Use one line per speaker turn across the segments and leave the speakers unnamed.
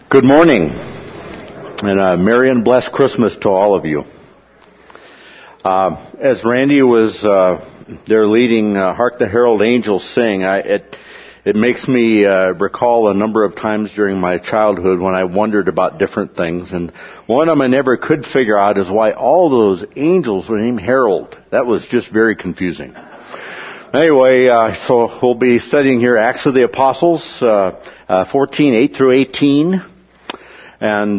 Good morning, and a Merry and blessed Christmas to all of you. As Randy was there leading Hark the Herald Angels Sing, it makes me recall a number of times during my childhood when I wondered about different things, and one of them I never could figure out is why all those angels were named Herald. That was just very confusing. Anyway, so we'll be studying here Acts of the Apostles, 14, 8 through 18. And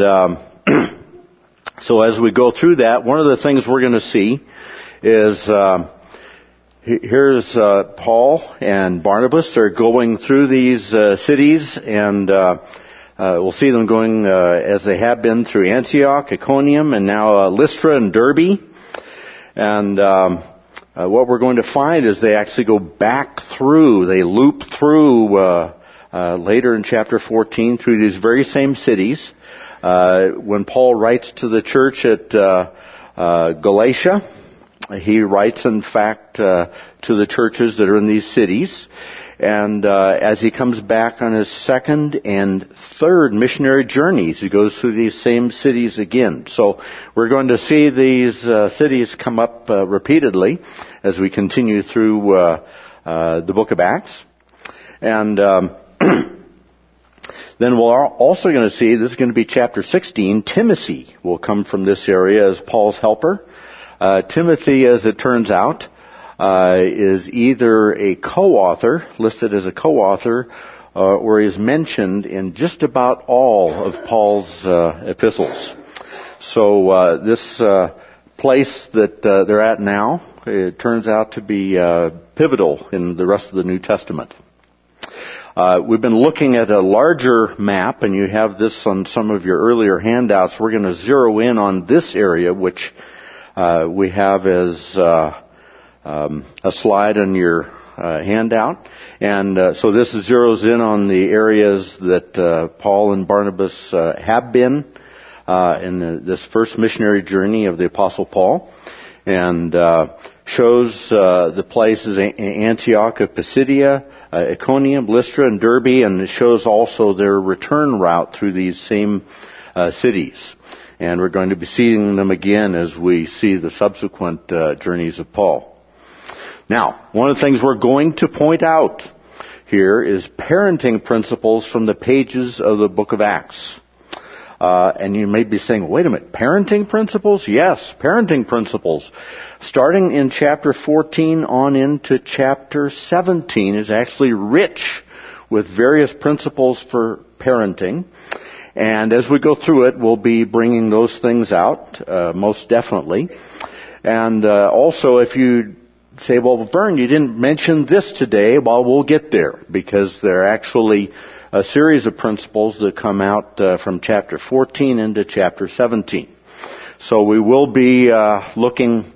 so as we go through that, one of the things we're going to see is here's Paul and Barnabas. They're going through these cities, and we'll see them going as they have been through Antioch, Iconium, and now Lystra and Derbe. And what we're going to find is they actually go back through, they loop through later in chapter 14 through these very same cities. When Paul writes to the church at Galatia, he writes, in fact, to the churches that are in these cities. And as he comes back on his second and third missionary journeys, he goes through these same cities again. So we're going to see these cities come up repeatedly as we continue through the book of Acts. And then we're also going to see, this is going to be chapter 16, Timothy will come from this area as Paul's helper. Timothy, as it turns out, is either a co-author, listed as a co-author, or is mentioned in just about all of Paul's epistles. So this place that they're at now, it turns out to be pivotal in the rest of the New Testament. We've been looking at a larger map, and you have this on some of your earlier handouts. We're going to zero in on this area, which we have as a slide on your handout. And so this zeroes in on the areas that Paul and Barnabas have been in this first missionary journey of the Apostle Paul, and shows the places Antioch of Pisidia, Iconium, Lystra, and Derbe, and it shows also their return route through these same cities. And we're going to be seeing them again as we see the subsequent journeys of Paul. Now, one of the things we're going to point out here is parenting principles from the pages of the book of Acts. And you may be saying, wait a minute, parenting principles? Yes, parenting principles. Starting in chapter 14 on into chapter 17 is actually rich with various principles for parenting. And as we go through it, we'll be bringing those things out, most definitely. And also, if you say, well, Vern, you didn't mention this today, well, we'll get there, because they're actually a series of principles that come out from chapter 14 into chapter 17. So we will be looking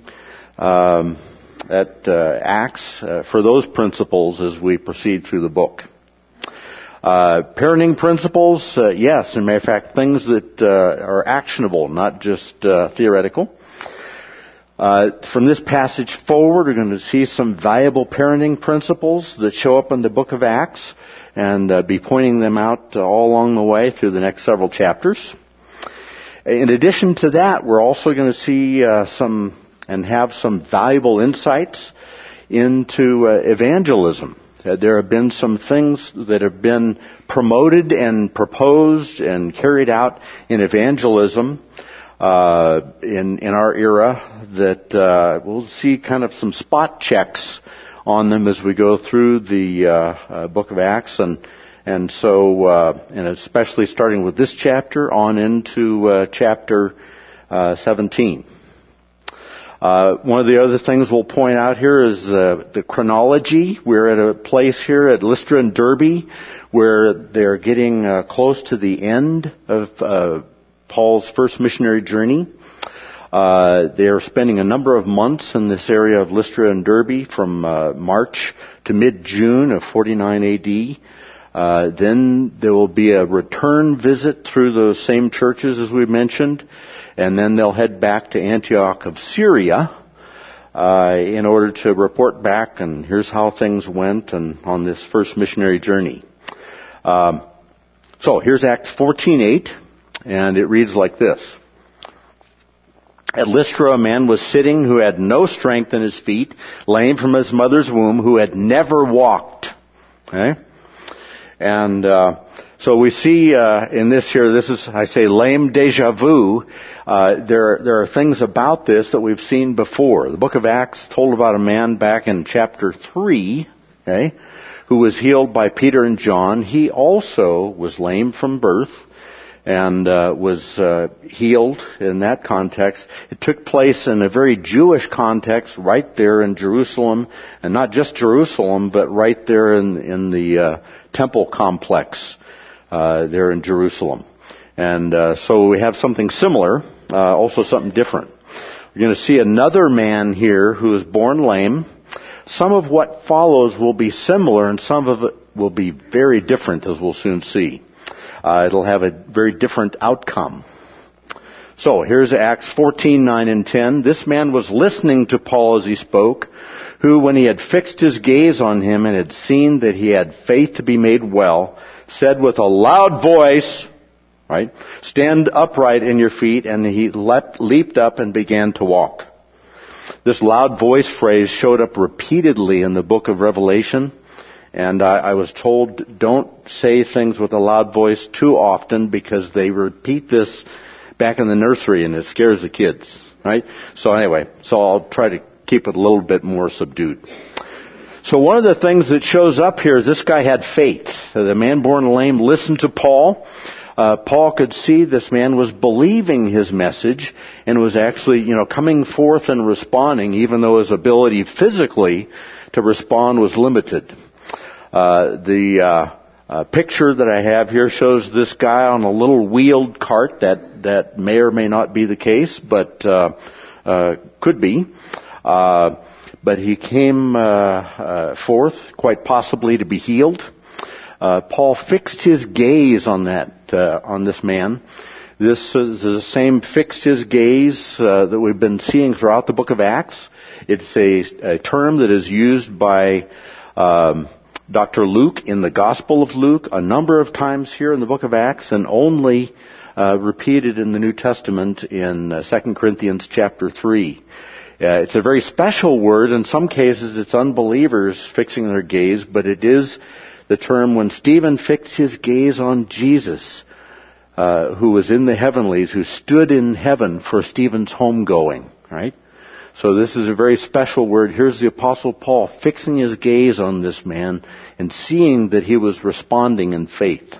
at Acts for those principles as we proceed through the book. Parenting principles, yes, as a matter of fact, things that are actionable, not just theoretical. From this passage forward, we're going to see some valuable parenting principles that show up in the book of Acts, and be pointing them out all along the way through the next several chapters. In addition to that, we're also going to see have some valuable insights into evangelism. There have been some things that have been promoted and proposed and carried out in evangelism in our era that we'll see kind of some spot checks on them as we go through the book of Acts, and especially starting with this chapter on into chapter 17. One of the other things we'll point out here is the chronology. We're at a place here at Lystra and Derbe where they're getting close to the end of Paul's first missionary journey. They are spending a number of months in this area of Lystra and Derbe from March to mid-June of 49 AD. Then there will be a return visit through those same churches as we mentioned, and then they'll head back to Antioch of Syria in order to report back, and here's how things went and on this first missionary journey. So here's Acts 14:8, and it reads like this. At Lystra, a man was sitting who had no strength in his feet, lame from his mother's womb, who had never walked. Okay? And so we see in this here, this is, I say, lame déjà vu. There are things about this that we've seen before. The book of Acts told about a man back in chapter 3, okay, who was healed by Peter and John. He also was lame from birth and was healed in that context. It took place in a very Jewish context right there in Jerusalem, and not just Jerusalem, but right there in the temple complex there in Jerusalem. And so we have something similar, also something different. We're going to see another man here who is born lame. Some of what follows will be similar, and some of it will be very different, as we'll soon see. It'll have a very different outcome. So here's Acts 14:9 and 10. This man was listening to Paul as he spoke, who, when he had fixed his gaze on him and had seen that he had faith to be made well, said with a loud voice, right, "Stand upright in your feet," and he leaped up and began to walk. This loud voice phrase showed up repeatedly in the book of Revelation. And I was told, don't say things with a loud voice too often, because they repeat this back in the nursery and it scares the kids, right? So anyway, I'll try to keep it a little bit more subdued. So one of the things that shows up here is this guy had faith. The man born lame listened to Paul. Paul could see this man was believing his message and was actually, coming forth and responding, even though his ability physically to respond was limited. The picture that I have here shows this guy on a little wheeled cart. That may or may not be the case, but could be. But he came forth, quite possibly to be healed. Paul fixed his gaze on this man. This is the same fixed his gaze that we've been seeing throughout the book of Acts. It's a term that is used by Dr. Luke in the Gospel of Luke a number of times here in the book of Acts, and only repeated in the New Testament in 2 Corinthians chapter 3. It's a very special word. In some cases it's unbelievers fixing their gaze, but it is the term when Stephen fixed his gaze on Jesus, who was in the heavenlies, who stood in heaven for Stephen's homegoing, right? So this is a very special word. Here's the Apostle Paul fixing his gaze on this man and seeing that he was responding in faith.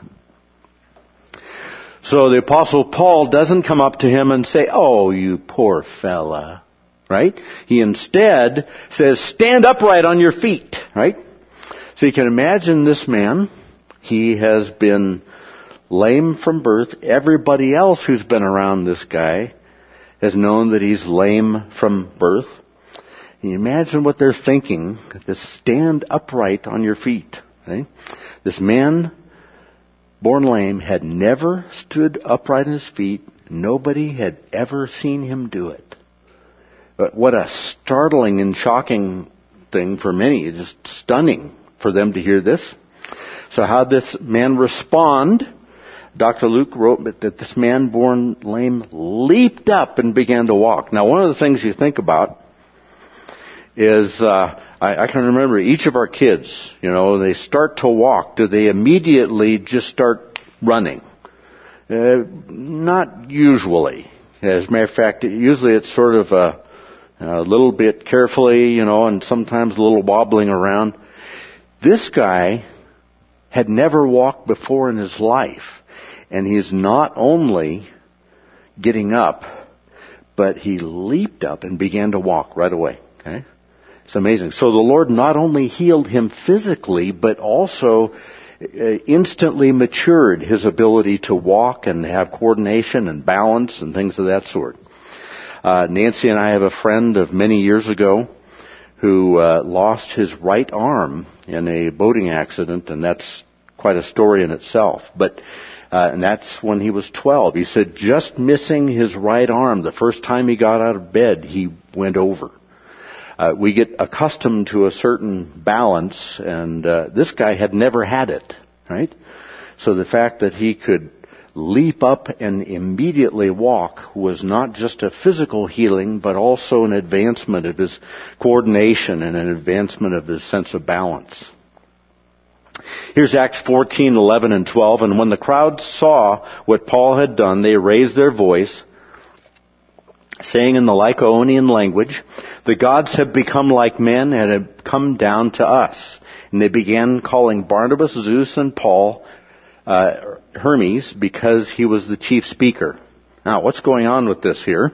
So the Apostle Paul doesn't come up to him and say, "Oh, you poor fella," right? He instead says, "Stand upright on your feet," right? So you can imagine this man. He has been lame from birth. Everybody else who's been around this guy has known that he's lame from birth. Can you imagine what they're thinking? This stand upright on your feet. Okay? This man, born lame, had never stood upright on his feet. Nobody had ever seen him do it. But what a startling and shocking thing for many. Just stunning for them to hear this. So how did this man respond? Dr. Luke wrote that this man born lame leaped up and began to walk. Now, one of the things you think about is, I can remember each of our kids, they start to walk. Do they immediately just start running? Not usually. As a matter of fact, usually it's sort of a little bit carefully, and sometimes a little wobbling around. This guy had never walked before in his life. And he's not only getting up, but he leaped up and began to walk right away. Okay? It's amazing. So the Lord not only healed him physically, but also instantly matured his ability to walk and have coordination and balance and things of that sort. Nancy and I have a friend of many years ago who lost his right arm in a boating accident, and that's quite a story in itself. And that's when he was 12. He said just missing his right arm, the first time he got out of bed, he went over. We get accustomed to a certain balance, and this guy had never had it, right? So the fact that he could leap up and immediately walk was not just a physical healing, but also an advancement of his coordination and an advancement of his sense of balance. Here's Acts 14, 11, and 12. And when the crowd saw what Paul had done, they raised their voice, saying in the Lycaonian language, "The gods have become like men and have come down to us." And they began calling Barnabas, Zeus, and Paul Hermes, because he was the chief speaker. Now, what's going on with this here?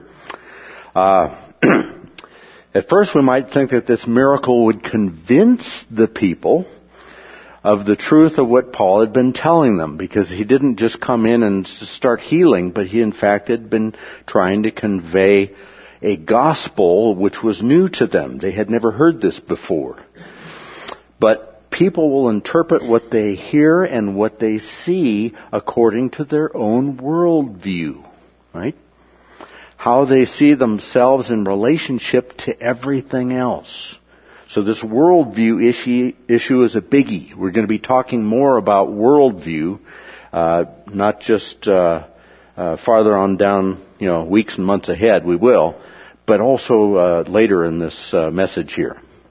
At first we might think that this miracle would convince the people of the truth of what Paul had been telling them, because he didn't just come in and start healing, but he in fact had been trying to convey a gospel which was new to them. They had never heard this before. But people will interpret what they hear and what they see according to their own worldview, right? How they see themselves in relationship to everything else. So this worldview issue is a biggie. We're going to be talking more about worldview, not just farther on down, weeks and months ahead. We will, but also later in this message here.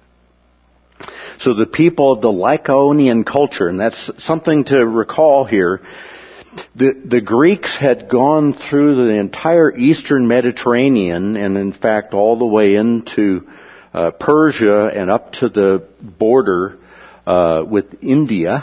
So the people of the Lycaonian culture, and that's something to recall here. The Greeks had gone through the entire Eastern Mediterranean, and in fact all the way into Persia and up to the border with India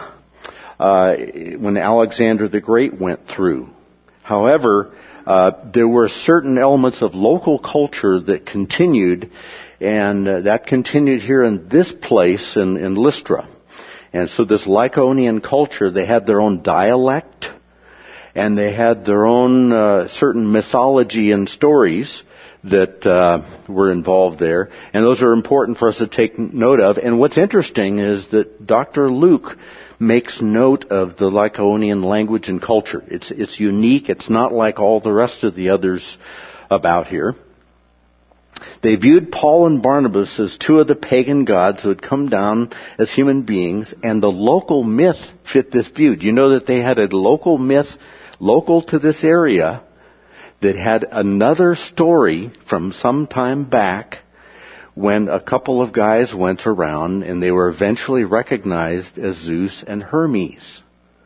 when Alexander the Great went through. However, there were certain elements of local culture that continued, and that continued here in this place in Lystra. And so this Lycaonian culture, they had their own dialect, and they had their own certain mythology and stories that were involved there, and those are important for us to take note of. And what's interesting is that Dr. Luke makes note of the Lycaonian language and culture. It's unique. It's not like all the rest of the others about here. They viewed Paul and Barnabas as two of the pagan gods who had come down as human beings, and the local myth fit this view. Do you know that they had a local myth local to this area that had another story from some time back when a couple of guys went around and they were eventually recognized as Zeus and Hermes.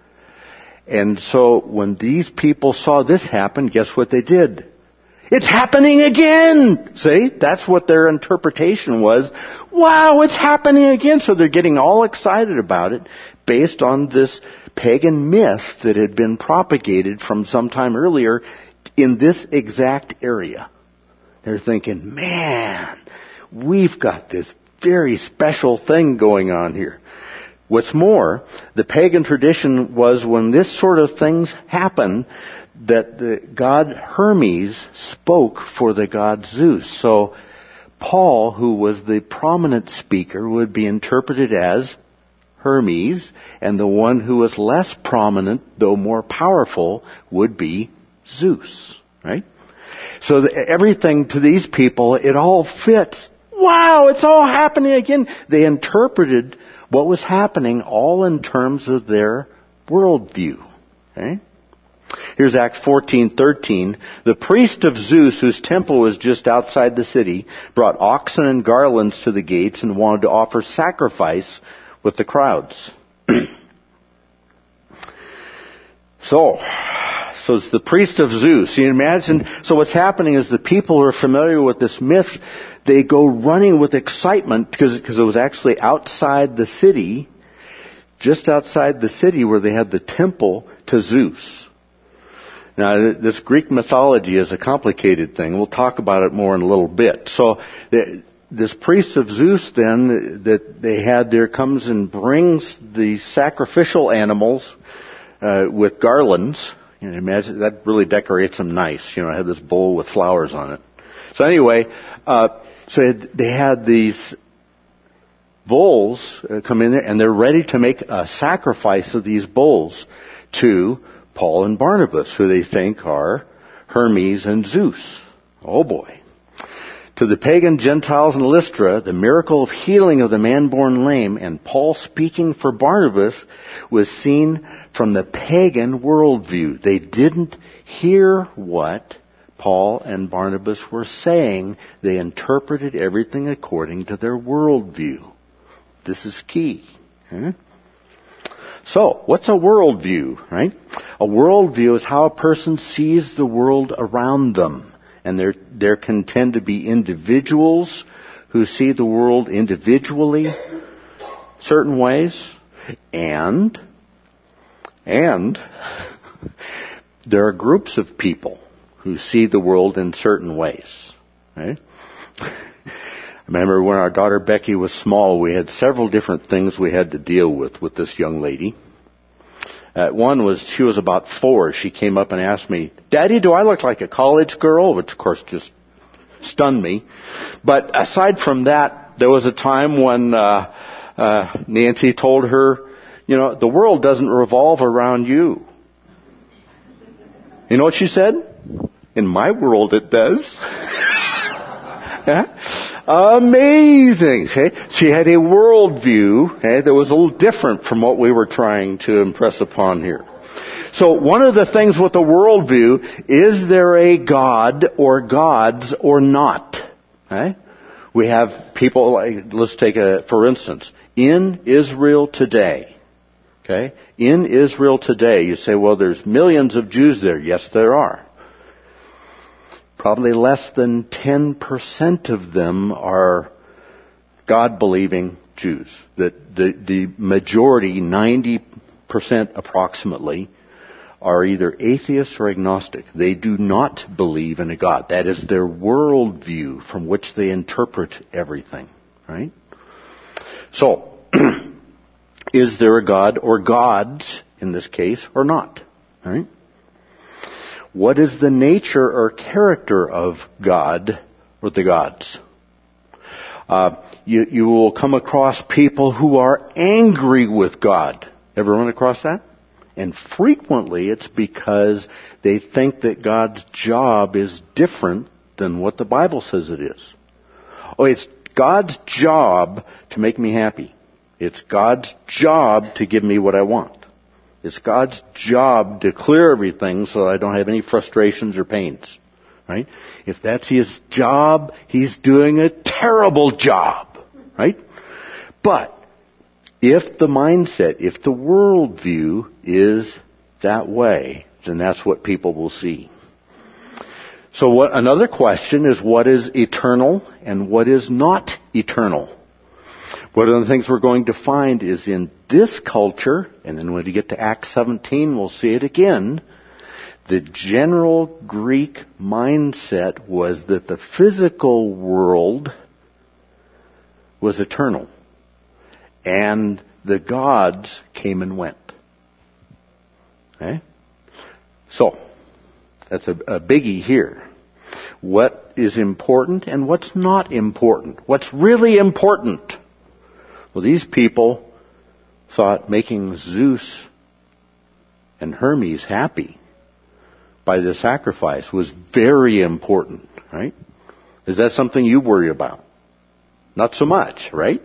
And so when these people saw this happen, guess what they did? It's happening again! See? That's what their interpretation was. Wow, it's happening again! So they're getting all excited about it based on this pagan myth that had been propagated from some time earlier in this exact area. They're thinking, man, we've got this very special thing going on here. What's more, the pagan tradition was when this sort of things happen, that the god Hermes spoke for the god Zeus. So Paul, who was the prominent speaker, would be interpreted as Hermes, and the one who was less prominent, though more powerful, would be Zeus, right? So everything to these people, it all fits. Wow, it's all happening again. They interpreted what was happening all in terms of their worldview. Okay? Here's Acts 14:13. The priest of Zeus, whose temple was just outside the city, brought oxen and garlands to the gates and wanted to offer sacrifice with the crowds. So it's the priest of Zeus. You imagine, so what's happening is the people who are familiar with this myth, they go running with excitement because it was actually outside the city, just outside the city where they had the temple to Zeus. Now, this Greek mythology is a complicated thing. We'll talk about it more in a little bit. So this priest of Zeus then that they had there comes and brings the sacrificial animals with garlands. You know, imagine that really decorates them nice. You know, I have this bowl with flowers on it. So anyway, so they had these bulls come in there, and they're ready to make a sacrifice of these bulls to Paul and Barnabas, who they think are Hermes and Zeus. Oh boy. To the pagan Gentiles in Lystra, the miracle of healing of the man born lame, and Paul speaking for Barnabas, was seen from the pagan worldview. They didn't hear what Paul and Barnabas were saying. They interpreted everything according to their worldview. This is key. So, what's a worldview, right? A worldview is how a person sees the world around them. And there can tend to be individuals who see the world individually, certain ways, and there are groups of people who see the world in certain ways. Right? I remember when our daughter Becky was small, we had several different things we had to deal with this young lady. One was, she was about 4. She came up and asked me, "Daddy, do I look like a college girl?" Which, of course, just stunned me. But aside from that, there was a time when Nancy told her, "The world doesn't revolve around you." You know what she said? "In my world, it does." Amazing. Okay? She had a worldview that was a little different from what we were trying to impress upon here. So one of the things with the worldview, is there a God or gods or not? Okay? We have people like, let's take for instance, in Israel today. Okay? In Israel today, you say, well, there's millions of Jews there. Yes, there are. Probably less than 10% of them are God-believing Jews. The majority, 90% approximately, are either atheists or agnostic. They do not believe in a God. That is their worldview from which they interpret everything. Right? So, is there a God or gods in this case or not? Right? What is the nature or character of God or the gods? You will come across people who are angry with God. Ever run across that? And frequently it's because they think that God's job is different than what the Bible says it is. Oh, it's God's job to make me happy. It's God's job to give me what I want. It's God's job to clear everything so that I don't have any frustrations or pains. Right? If that's His job, He's doing a terrible job. Right? But if the mindset, if the worldview is that way, then that's what people will see. So another question is, what is eternal and what is not eternal? One of the things we're going to find is in this culture, and then when we get to Acts 17, we'll see it again, the general Greek mindset was that the physical world was eternal, and the gods came and went. Okay? So, that's a biggie here. What is important and what's not important? What's really important? Well, these people thought making Zeus and Hermes happy by the sacrifice was very important, right? Is that something you worry about? Not so much, right?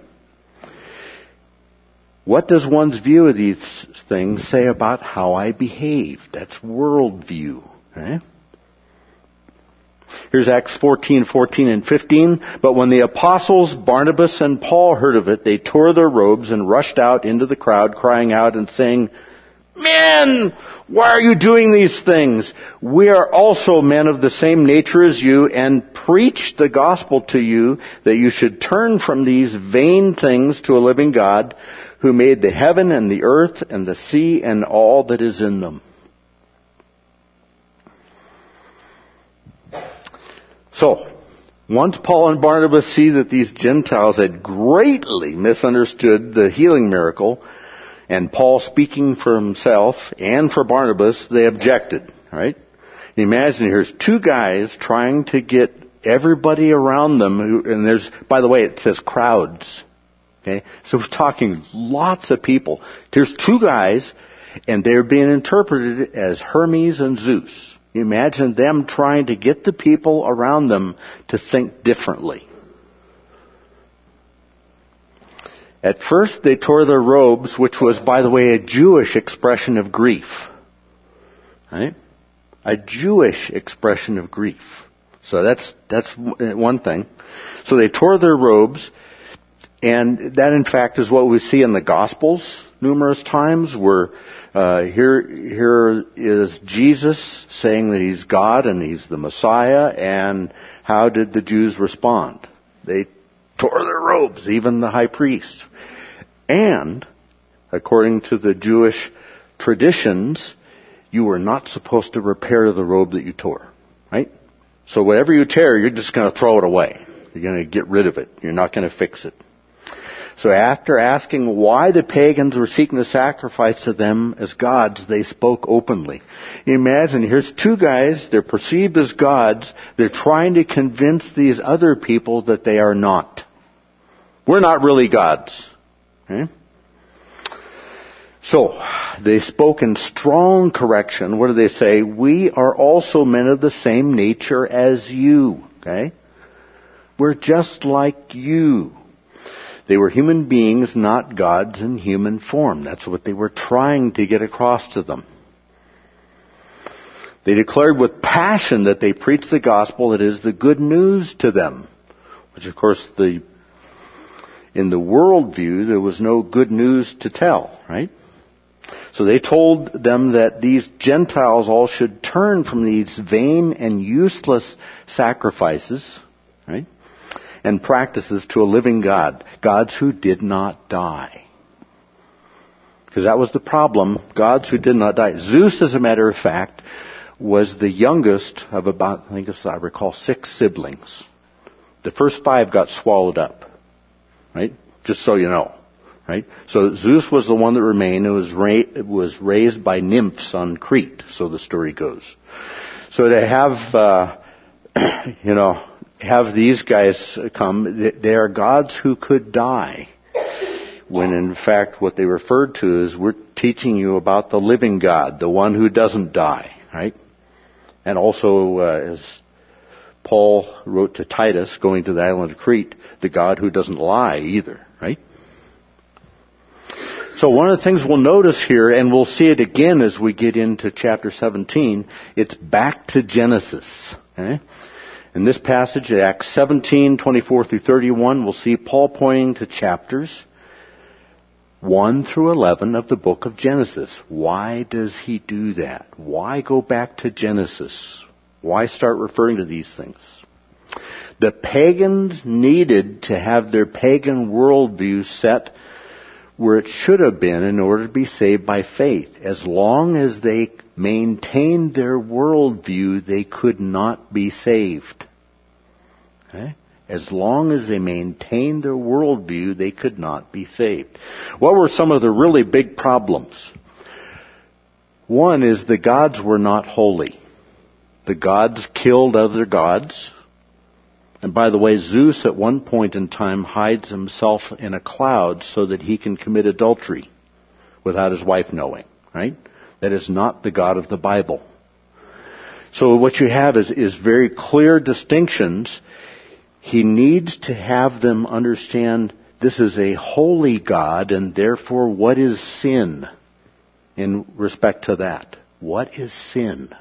What does one's view of these things say about how I behave? That's worldview, right? Here's Acts 14:14 and 15. But when the apostles Barnabas and Paul heard of it, they tore their robes and rushed out into the crowd, crying out and saying, "Men, why are you doing these things? We are also men of the same nature as you, and preach the gospel to you, that you should turn from these vain things to a living God, who made the heaven and the earth and the sea and all that is in them." So, once Paul and Barnabas see that these Gentiles had greatly misunderstood the healing miracle, and Paul speaking for himself and for Barnabas, they objected, right? Imagine here's two guys trying to get everybody around them, and there's, by the way, it says crowds. Okay? So we're talking lots of people. There's two guys, and they're being interpreted as Hermes and Zeus. You imagine them trying to get the people around them to think differently. At first, they tore their robes, which was, by the way, a Jewish expression of grief. Right? A Jewish expression of grief. So that's one thing. So they tore their robes, and that in fact is what we see in the Gospels numerous times, where here is Jesus saying that He's God and He's the Messiah, and how did the Jews respond? They tore their robes, even the high priest. And, according to the Jewish traditions, you were not supposed to repair the robe that you tore. Right? So whatever you tear, you're just going to throw it away. You're going to get rid of it. You're not going to fix it. So after asking why the pagans were seeking to sacrifice to them as gods, they spoke openly. You imagine, here's two guys, they're perceived as gods, they're trying to convince these other people that they are not. We're not really gods. Okay? So, they spoke in strong correction. What do they say? We are also men of the same nature as you. Okay? We're just like you. They were human beings, not gods in human form. That's what they were trying to get across to them. They declared with passion that they preached the gospel, that is the good news to them. Which of course, in the worldview, there was no good news to tell, right? So they told them that these Gentiles all should turn from these vain and useless sacrifices, right? And practices to a living God. Gods who did not die. Because that was the problem. Gods who did not die. Zeus, as a matter of fact, was the youngest of about, I think as I recall, 6 siblings. The first 5 got swallowed up. Right? Just so you know. Right? So Zeus was the one that remained. It was raised by nymphs on Crete, so the story goes. So to have, have these guys come, they are gods who could die. When in fact what they referred to is, we're teaching you about the living God, the one who doesn't die, right? And also, as Paul wrote to Titus, going to the island of Crete, the God who doesn't lie either, right? So one of the things we'll notice here, and we'll see it again as we get into chapter 17, it's back to Genesis, okay? In this passage, Acts 17, 24 through 31, we'll see Paul pointing to chapters 1 through 11 of the book of Genesis. Why does he do that? Why go back to Genesis? Why start referring to these things? The pagans needed to have their pagan worldview set where it should have been in order to be saved by faith. As long as they maintained their worldview, they could not be saved. Okay? As long as they maintained their worldview, they could not be saved. What were some of the really big problems? One is the gods were not holy. The gods killed other gods. And by the way, Zeus at one point in time hides himself in a cloud so that he can commit adultery without his wife knowing, right? That is not the God of the Bible. So what you have is very clear distinctions. He needs to have them understand this is a holy God, and therefore what is sin in respect to that? What is sin?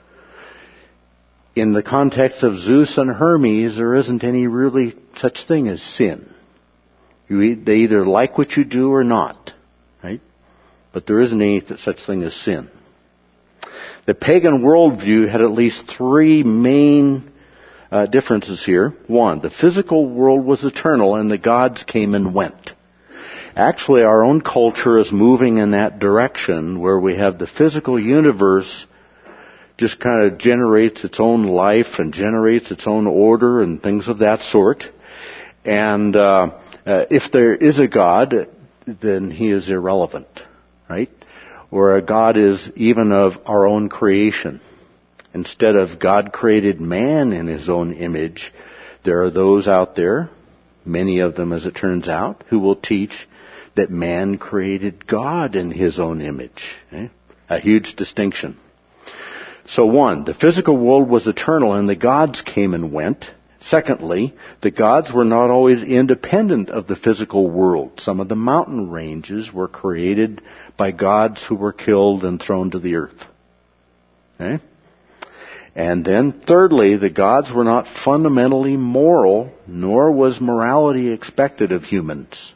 In the context of Zeus and Hermes, there isn't any really such thing as sin. They either like what you do or not, right? But there isn't any such thing as sin. The pagan worldview had at least 3 main differences here. 1, the physical world was eternal and the gods came and went. Actually, our own culture is moving in that direction, where we have the physical universe just kind of generates its own life and generates its own order and things of that sort. And if there is a God, then he is irrelevant, right? Or a God is even of our own creation. Instead of God created man in his own image, there are those out there, many of them as it turns out, who will teach that man created God in his own image. Okay? A huge distinction. So one, the physical world was eternal and the gods came and went. Secondly, the gods were not always independent of the physical world. Some of the mountain ranges were created by gods who were killed and thrown to the earth. Okay? And then thirdly, the gods were not fundamentally moral, nor was morality expected of humans.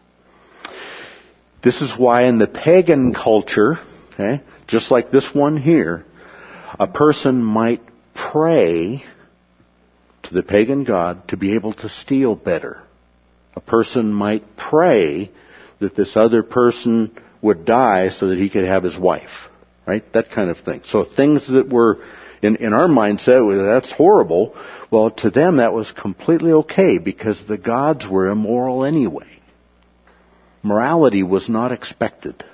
This is why in the pagan culture, okay, just like this one here, a person might pray to the pagan god to be able to steal better. A person might pray that this other person would die so that he could have his wife. Right? That kind of thing. So things that were, in our mindset, that's horrible. Well, to them that was completely okay because the gods were immoral anyway. Morality was not expected.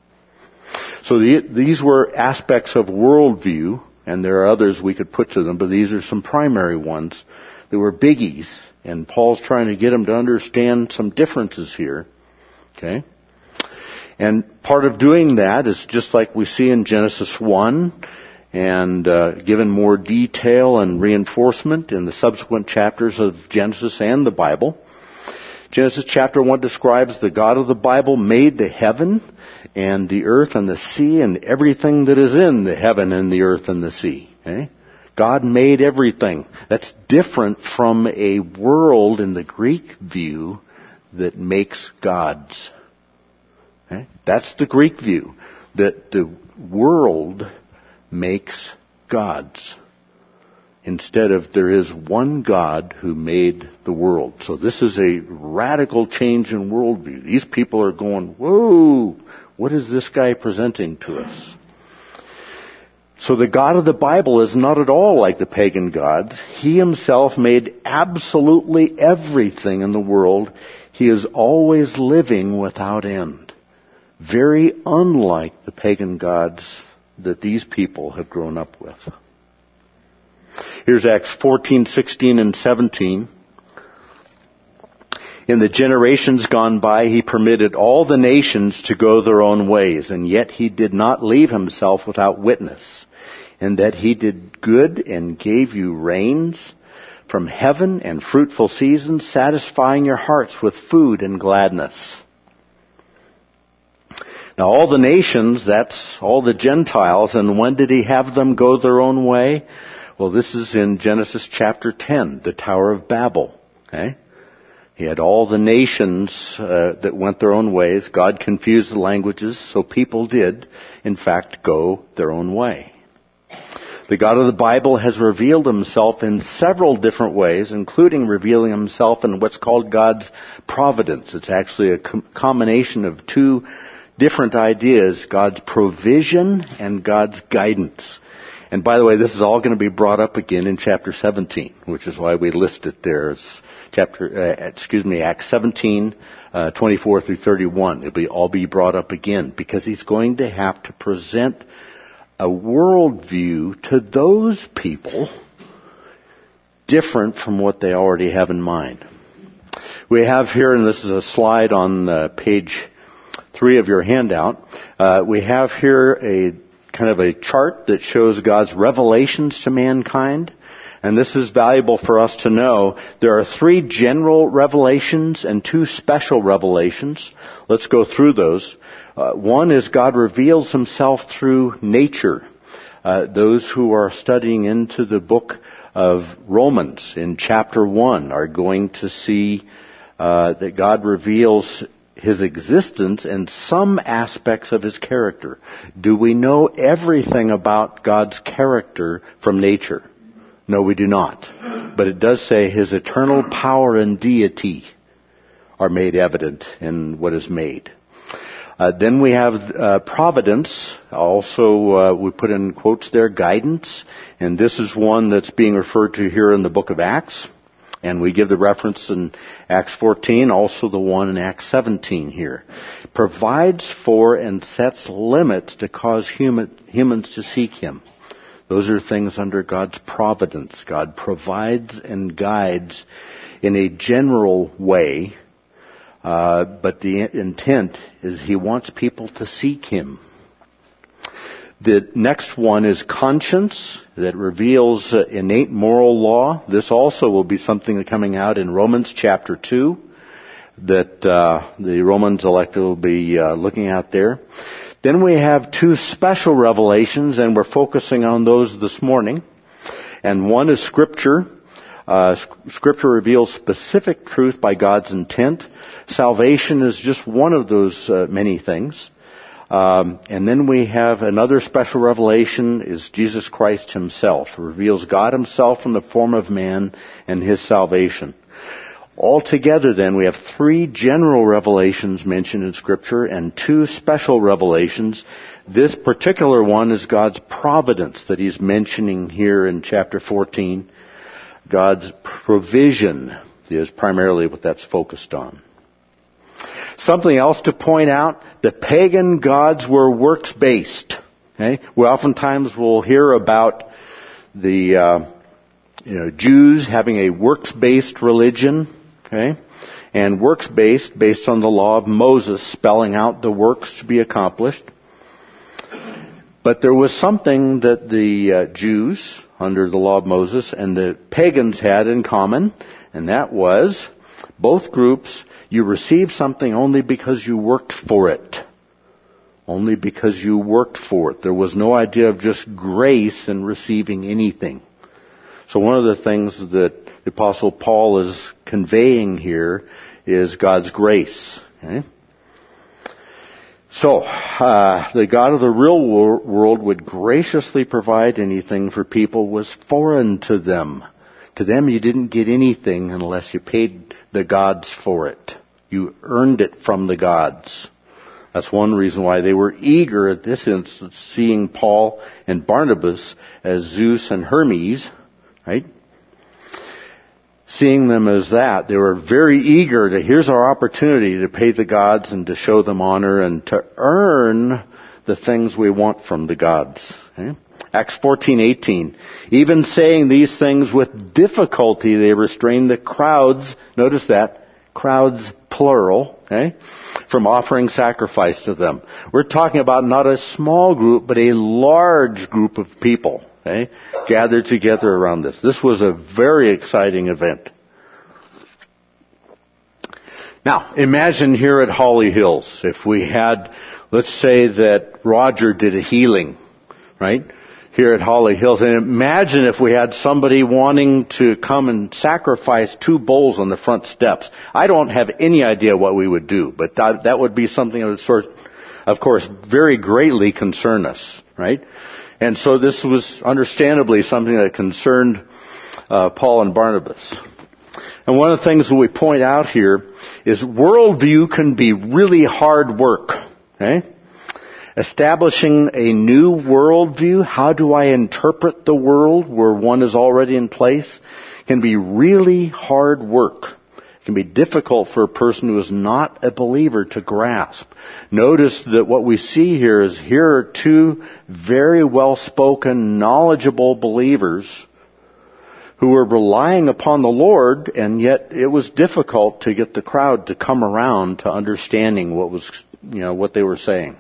So these were aspects of worldview, and there are others we could put to them, but these are some primary ones that were biggies, and Paul's trying to get them to understand some differences here. Okay? And part of doing that is just like we see in Genesis 1, and given more detail and reinforcement in the subsequent chapters of Genesis and the Bible. Genesis chapter 1 describes the God of the Bible made the heaven and the earth and the sea and everything that is in the heaven and the earth and the sea. Okay? God made everything. That's different from a world in the Greek view that makes gods. Okay? That's the Greek view, that the world makes gods. Instead of there is one God who made the world. So this is a radical change in worldview. These people are going, whoa, what is this guy presenting to us? So the God of the Bible is not at all like the pagan gods. He himself made absolutely everything in the world. He is always living without end. Very unlike the pagan gods that these people have grown up with. Here's Acts 14, 16, and 17. In the generations gone by, he permitted all the nations to go their own ways, and yet he did not leave himself without witness, in that he did good and gave you rains from heaven and fruitful seasons, satisfying your hearts with food and gladness. Now all the nations, that's all the Gentiles, and when did he have them go their own way? Well, this is in Genesis chapter 10, the Tower of Babel. Okay? He had all the nations that went their own ways. God confused the languages, so people did, in fact, go their own way. The God of the Bible has revealed himself in several different ways, including revealing himself in what's called God's providence. It's actually a combination of two different ideas, God's provision and God's guidance. And by the way, this is all going to be brought up again in chapter 17, which is why we list it there as Acts 17, 24 through 31. It'll all be brought up again because he's going to have to present a worldview to those people different from what they already have in mind. We have here, and this is a slide on page 3 of your handout, we have here a kind of a chart that shows God's revelations to mankind. And this is valuable for us to know. There are 3 general revelations and 2 special revelations. Let's go through those. One is God reveals himself through nature. Those who are studying into the book of Romans in chapter 1 are going to see that God reveals his existence and some aspects of his character. Do we know everything about God's character from nature? No, we do not. But it does say his eternal power and deity are made evident in what is made. Then we have providence. Also, we put in quotes there, guidance. And this is one that's being referred to here in the book of Acts. And we give the reference in Acts 14, also the one in Acts 17 here. Provides for and sets limits to cause humans to seek him. Those are things under God's providence. God provides and guides in a general way, but the intent is he wants people to seek him. The next one is conscience, that reveals innate moral law. This also will be something coming out in Romans chapter 2 that the Romans elect will be looking at there. Then we have two special revelations, and we're focusing on those this morning. And one is Scripture. Scripture reveals specific truth by God's intent. Salvation is just one of those many things. And then we have another special revelation is Jesus Christ Himself. It reveals God Himself in the form of man and His salvation. Altogether then, we have three general revelations mentioned in Scripture and two special revelations. This particular one is God's providence that He's mentioning here in chapter 14. God's provision is primarily what that's focused on. Something else to point out, the pagan gods were works-based. Okay? We oftentimes will hear about the Jews having a works-based religion. Okay? And works-based, based on the law of Moses, spelling out the works to be accomplished. But there was something that the Jews, under the law of Moses, and the pagans had in common, and that was, both groups, you received something only because you worked for it. Only because you worked for it. There was no idea of just grace in receiving anything. So one of the things that the Apostle Paul is conveying here is God's grace. Okay? So, the God of the real world would graciously provide anything for people was foreign to them. To them you didn't get anything unless you paid the gods for it. You earned it from the gods. That's one reason why they were eager at this instance, seeing Paul and Barnabas as Zeus and Hermes, right? Seeing them as that, they were very eager to, here's our opportunity to pay the gods and to show them honor and to earn the things we want from the gods. Okay? Acts 14:18. Even saying these things with difficulty, they restrained the crowds, notice that, crowds plural, okay, from offering sacrifice to them. We're talking about not a small group, but a large group of people. Okay, gathered together around this. This was a very exciting event. Now, imagine here at Holly Hills, if we had, let's say that Roger did a healing, right, here at Holly Hills. And imagine if we had somebody wanting to come and sacrifice 2 bulls on the front steps. I don't have any idea what we would do, but that would be something that would, of course, very greatly concern us, right? And so this was understandably something that concerned Paul and Barnabas. And one of the things that we point out here is worldview can be really hard work. Okay? Establishing a new worldview, how do I interpret the world where one is already in place, can be really hard work. It can be difficult for a person who is not a believer to grasp. Notice that what we see here is here are 2 very well-spoken, knowledgeable believers who were relying upon the Lord, and yet it was difficult to get the crowd to come around to understanding what they were saying.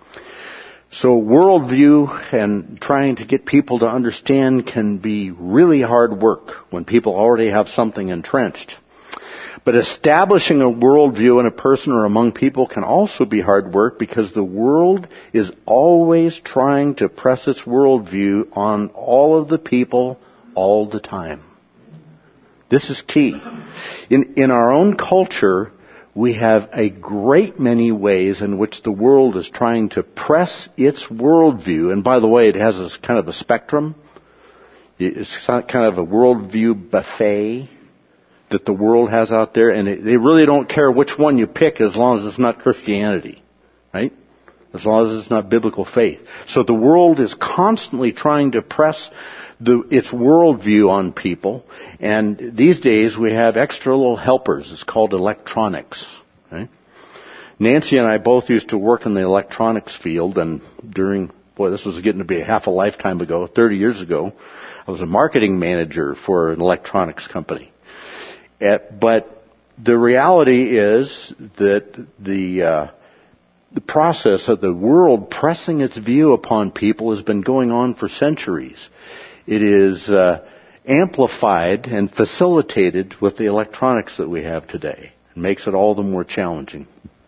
So worldview and trying to get people to understand can be really hard work when people already have something entrenched. But establishing a worldview in a person or among people can also be hard work because the world is always trying to press its worldview on all of the people all the time. This is key. In our own culture, we have a great many ways in which the world is trying to press its worldview. And by the way, it has this kind of a spectrum. It's kind of a worldview buffet that the world has out there, and they really don't care which one you pick as long as it's not Christianity, right? As long as it's not biblical faith. So the world is constantly trying to press its worldview on people, and these days we have extra little helpers. It's called electronics. Okay? Nancy and I both used to work in the electronics field, and this was getting to be half a lifetime ago, 30 years ago, I was a marketing manager for an electronics company. But the reality is that the process of the world pressing its view upon people has been going on for centuries. It is amplified and facilitated with the electronics that we have today. It makes it all the more challenging.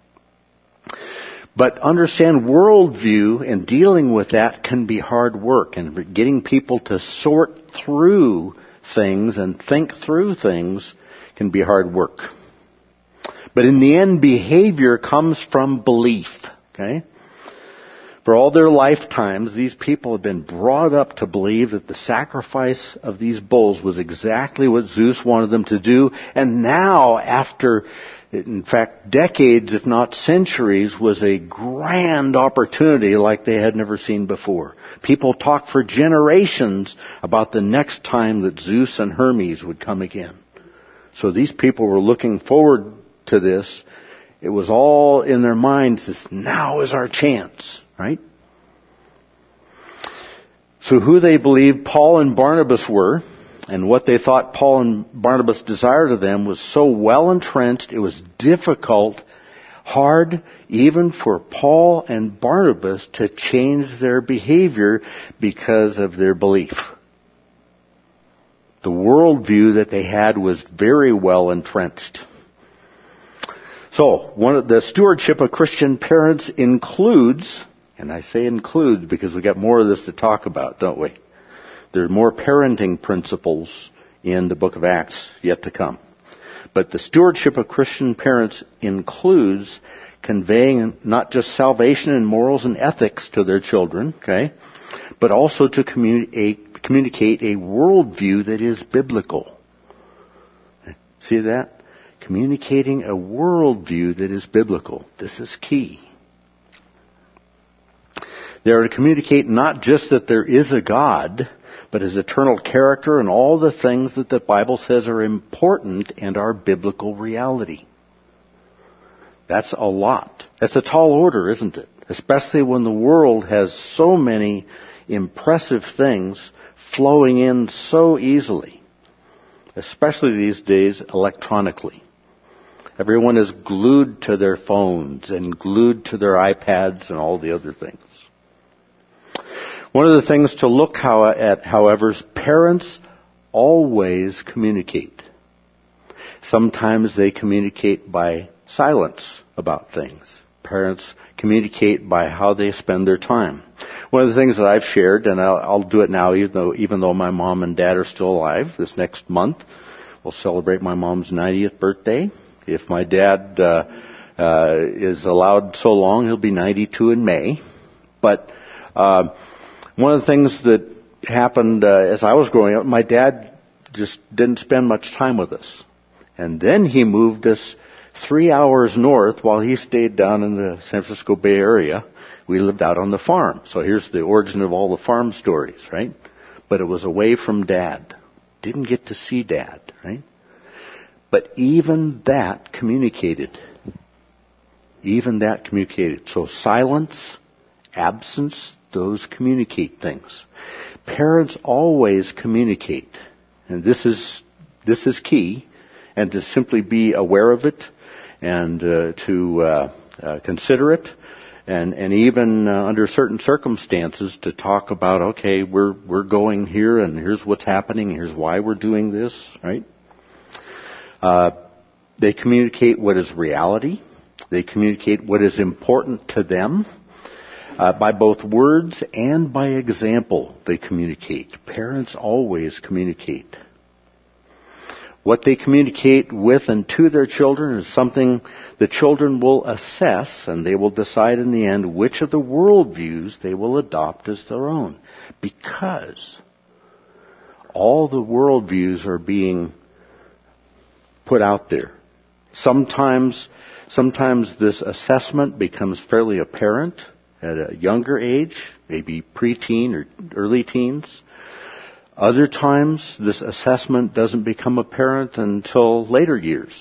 But understand, worldview and dealing with that can be hard work, and getting people to sort through things and think through things can be hard work. But in the end, behavior comes from belief. Okay? For all their lifetimes, these people have been brought up to believe that the sacrifice of these bulls was exactly what Zeus wanted them to do. And now, after, in fact, decades, if not centuries, was a grand opportunity like they had never seen before. People talked for generations about the next time that Zeus and Hermes would come again. So these people were looking forward to this. It was all in their minds, this now is our chance, right? So who they believed Paul and Barnabas were, and what they thought Paul and Barnabas desired of them, was so well entrenched, it was difficult, hard, even for Paul and Barnabas to change their behavior because of their belief. The worldview that they had was very well entrenched. So, the stewardship of Christian parents includes, and I say includes because we got more of this to talk about, don't we? There are more parenting principles in the book of Acts yet to come. But the stewardship of Christian parents includes conveying not just salvation and morals and ethics to their children, okay, but also to communicate a worldview that is biblical. See that? Communicating a worldview that is biblical. This is key. They are to communicate not just that there is a God, but His eternal character and all the things that the Bible says are important and are biblical reality. That's a lot. That's a tall order, isn't it? Especially when the world has so many impressive things flowing in so easily. Especially these days electronically. Everyone is glued to their phones and glued to their iPads and all the other things. One of the things to look at, however, is parents always communicate. Sometimes they communicate by silence about things. Parents communicate by how they spend their time. One of the things that I've shared, and I'll do it now even though my mom and dad are still alive, this next month we'll celebrate my mom's 90th birthday. If my dad is allowed so long, he'll be 92 in May. But one of the things that happened as I was growing up, my dad just didn't spend much time with us. And then he moved us 3 hours north while he stayed down in the San Francisco Bay Area. We lived out on the farm. So here's the origin of all the farm stories, right? But it was away from Dad. Didn't get to see Dad, right? But even that communicated. Even that communicated. So silence, absence, those communicate things. Parents always communicate. And this is key. And to simply be aware of it and to consider it. And even under certain circumstances to talk about, okay, we're going here and here's what's happening, here's why we're doing this, right? They communicate what is reality. They communicate what is important to them. By both words and by example, they communicate. Parents always communicate. What they communicate with and to their children is something the children will assess, and they will decide in the end which of the worldviews they will adopt as their own. Because all the worldviews are being put out there. Sometimes this assessment becomes fairly apparent at a younger age, maybe preteen or early teens. Other times, this assessment doesn't become apparent until later years.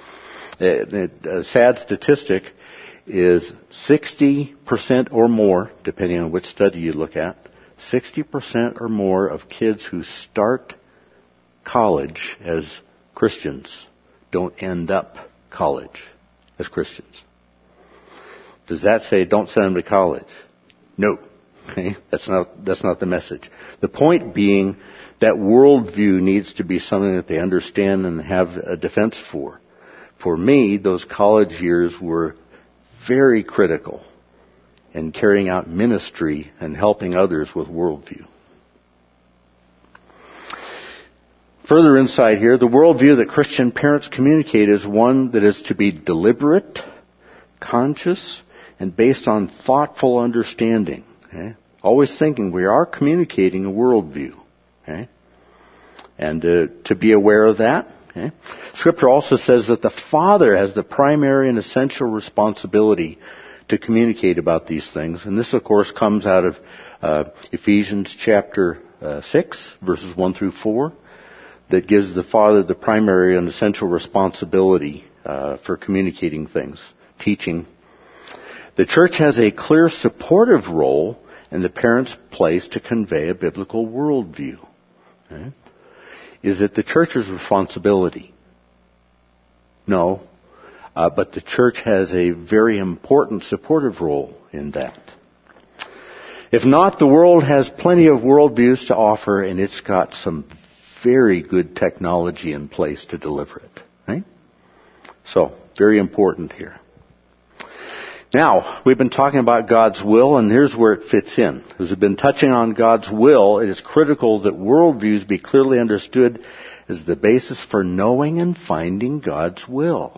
A sad statistic is 60% or more, depending on which study you look at, 60% or more of kids who start college as Christians don't end up college as Christians. Does that say don't send them to college? No. Okay? That's not the message. The point being that worldview needs to be something that they understand and have a defense for. For me, those college years were very critical in carrying out ministry and helping others with worldview. Further insight here, the worldview that Christian parents communicate is one that is to be deliberate, conscious, and based on thoughtful understanding. Okay? Always thinking we are communicating a worldview. Okay? And to be aware of that. Okay? Scripture also says that the father has the primary and essential responsibility to communicate about these things. And this, of course, comes out of Ephesians chapter 6, verses 1 through 4, that gives the father the primary and essential responsibility for communicating things, teaching. The church has a clear supportive role in the parent's place to convey a biblical worldview. Okay? Is it the church's responsibility? No. But the church has a very important supportive role in that. If not, the world has plenty of worldviews to offer, and it's got some very good technology in place to deliver it. Right? So, very important here. Now, we've been talking about God's will, and here's where it fits in. As we've been touching on God's will, it is critical that worldviews be clearly understood as the basis for knowing and finding God's will.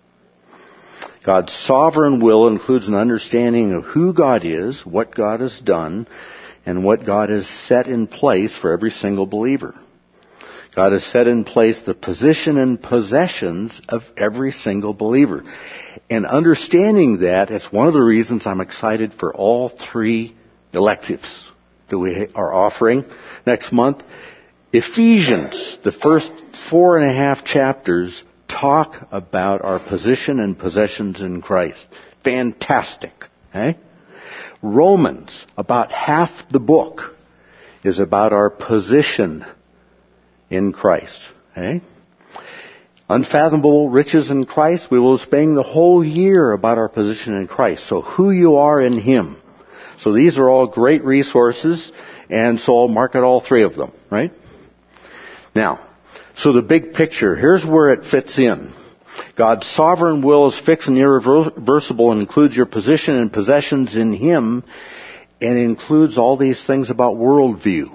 God's sovereign will includes an understanding of who God is, what God has done, and what God has set in place for every single believer. God has set in place the position and possessions of every single believer. And understanding that, it's one of the reasons I'm excited for all 3 electives that we are offering next month. Ephesians, the first 4.5 chapters, talk about our position and possessions in Christ. Fantastic. Okay? Romans, about half the book, is about our position in Christ. Okay? Unfathomable riches in Christ, we will spend the whole year about our position in Christ. So who you are in Him. So these are all great resources, and so I'll market all 3 of them, right? Now, so the big picture, here's where it fits in. God's sovereign will is fixed and irreversible and includes your position and possessions in Him, and includes all these things about worldview.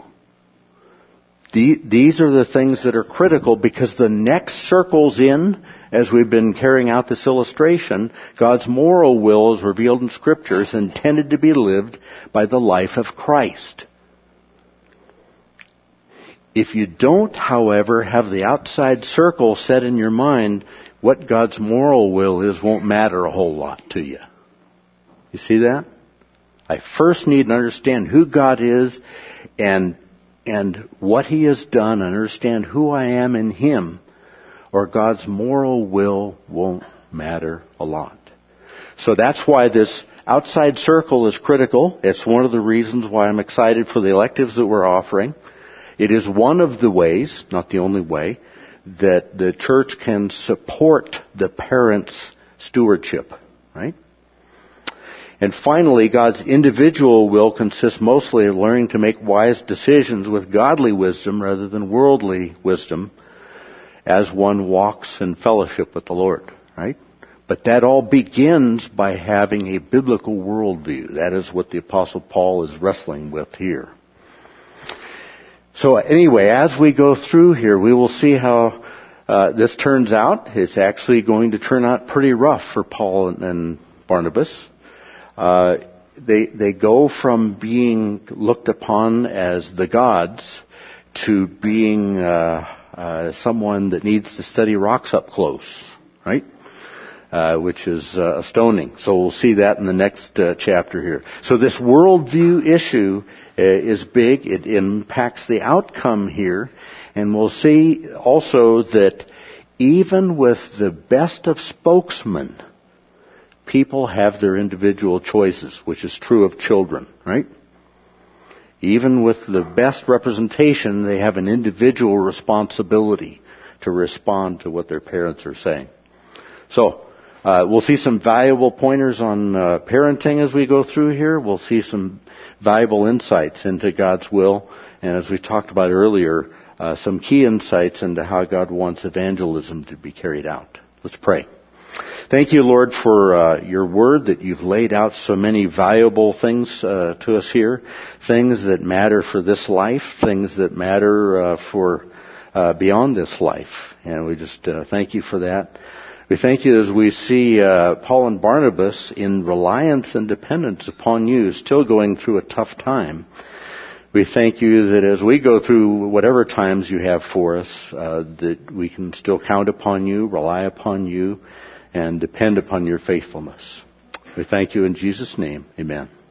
These are the things that are critical, because the next circles in, as we've been carrying out this illustration, God's moral will is revealed in Scripture, is intended to be lived by the life of Christ. If you don't, however, have the outside circle set in your mind, what God's moral will is won't matter a whole lot to you. You see that? I first need to understand who God is and what He has done, and understand who I am in Him, or God's moral will won't matter a lot. So that's why this outside circle is critical. It's one of the reasons why I'm excited for the electives that we're offering. It is one of the ways, not the only way, that the church can support the parents' stewardship, right? And finally, God's individual will consists mostly of learning to make wise decisions with godly wisdom rather than worldly wisdom as one walks in fellowship with the Lord, right? But that all begins by having a biblical worldview. That is what the Apostle Paul is wrestling with here. So anyway, as we go through here, we will see how this turns out. It's actually going to turn out pretty rough for Paul and Barnabas. They go from being looked upon as the gods to being someone that needs to study rocks up close, right? Which is a stoning. So we'll see that in the next chapter here. So this worldview issue is big. It impacts the outcome here. And we'll see also that even with the best of spokesmen, people have their individual choices, which is true of children, right? Even with the best representation, they have an individual responsibility to respond to what their parents are saying. So, We'll see some valuable pointers on parenting as we go through here. We'll see some valuable insights into God's will. And as we talked about earlier, some key insights into how God wants evangelism to be carried out. Let's pray. Thank you, Lord, for your word, that you've laid out so many valuable things to us here, things that matter for this life, things that matter for beyond this life. And we just thank you for that. We thank you as we see Paul and Barnabas in reliance and dependence upon you, still going through a tough time. We thank you that as we go through whatever times you have for us, that we can still count upon you, rely upon you, and depend upon your faithfulness. We thank you in Jesus' name. Amen.